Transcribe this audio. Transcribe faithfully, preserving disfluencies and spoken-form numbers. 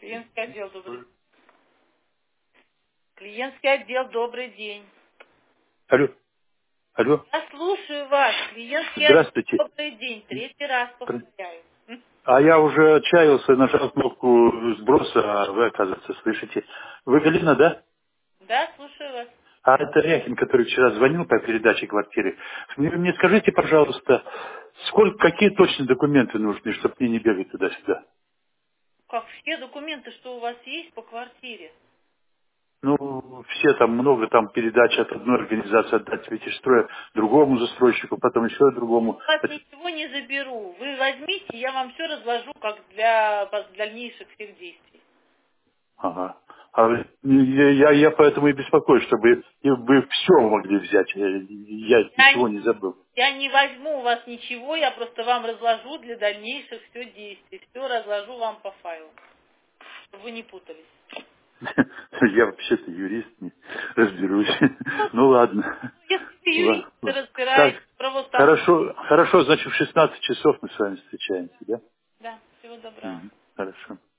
Клиентский отдел, добрый. Клиентский отдел, добрый день. Алло, алло, Я слушаю вас. Клиентский отдел, здравствуйте. добрый день. Третий раз повторяю. М? А я уже отчаялся, нажал кнопку сброса, а вы, оказывается, слышите. Вы Галина, да? Да, слушаю вас. А это Ряхин, который вчера звонил по передаче квартиры. Мне, мне скажите, пожалуйста, сколько, какие точно документы нужны, чтобы мне не бегать туда-сюда? Как все документы, что у вас есть по квартире? Ну, все там много, там передач от одной организации отдать Ветерстроя другому застройщику, потом еще другому. У вас ничего не заберу. Вы возьмите, я вам все разложу, как для пос- дальнейших всех действий. Ага. А я, я, я поэтому и беспокоюсь, чтобы и вы все могли взять. Я, я Я ничего не, не забыл. я не возьму у вас ничего, я просто вам разложу для дальнейших все действий. Все разложу вам по файлу, чтобы вы не путались. Я вообще-то юрист, не разберусь. Ну ладно. Если вы юрист, Ла- вы ла- разбираетесь Так, в правостолковании. хорошо, хорошо, значит, в шестнадцать часов мы с вами встречаемся, да? Да, всего доброго. Мгм. Хорошо.